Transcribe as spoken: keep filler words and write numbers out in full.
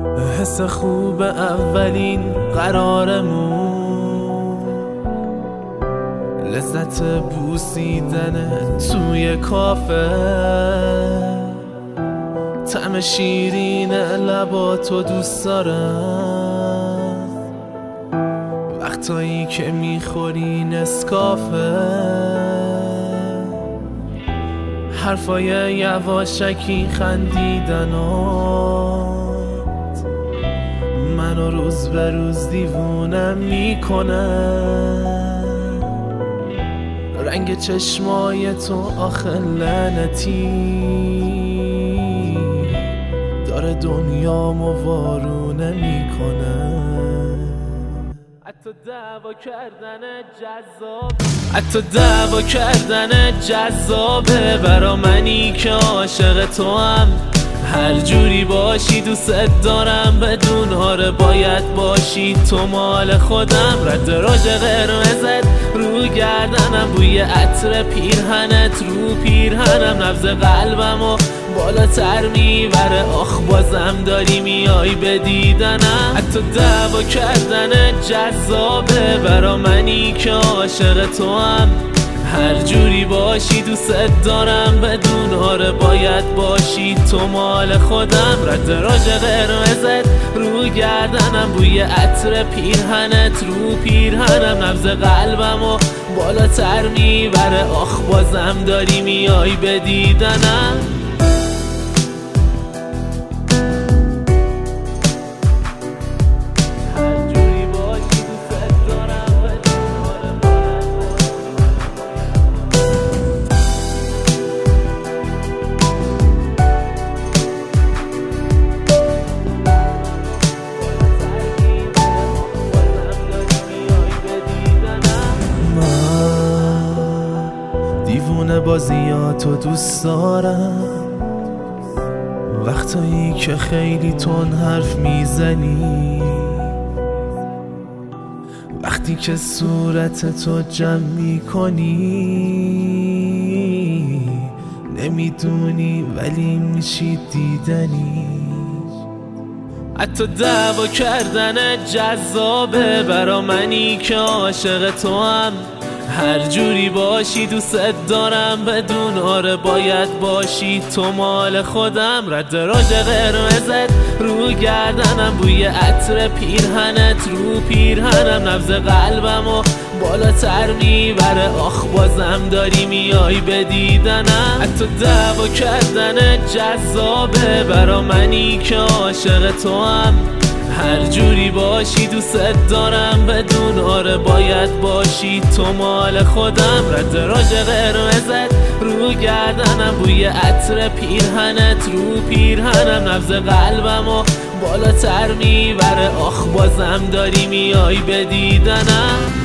حس خوب اولین قرارمون، لذت بوسیدن توی کافه، طعم شیرین لباتو دوست دارم، وقتایی که میخوری نسکافه، حرفای یواشکی خندیدنات منو روز به روز دیوونم میکنه، رنگ چشمای تو آخه لعنتی داره دنیامو وارونه میکنه. حتی دعوا کردن جذاب حتی دعوا کردن جذابه برا منی که عاشق تو هم، هر جوری باشی دوست دارم، بدون آره باید باشی تو مال خودم. رد راج قرمزت رو گردنم، بوی عطر پیرهنت رو پیرهنم، نبض قلبم و بالاتر میبره، آخ بازم داری میای به دیدنم. حتی دعوا کردن جذابه برا منی که عاشق تو هم، هر جوری باشی دوست دارم، بدون آره باید باشی تو مال خودم. رد راج قرمزت رو گردنم، بوی عطر پیرهنت رو پیرهنم، نبض قلبم و بالاتر میبره، آخ بازم داری میای به دیدنم. دیوونه بازیاتو دوست دارم، وقتایی که خیلی تون حرف میزنی، وقتی که صورت تو جمع میکنی، نمیدونی ولی میشی دیدنی. حتی دعوا کردن جذابه برا منی که عاشق تو هم، هر جوری باشی دوست دارم، بدون آره باید باشی تو مال خودم. رد راج قرمزت رو گردنم، بوی عطر پیرهنت رو پیرهنم، نبض قلبم و بالاتر میبره، آخ بازم داری میای به دیدنم. حتی دعوا کردن جذابه برا منی که عاشق تو هم، هر جوری باشی دوست دارم، بدون آره باید باشی تو مال خودم. رد راج قرمزت رو گردنم، بوی عطر پیرهنت رو پیرهنم، نبض قلبم و بالاتر میبره، آخ بازم داری میای به دیدنم.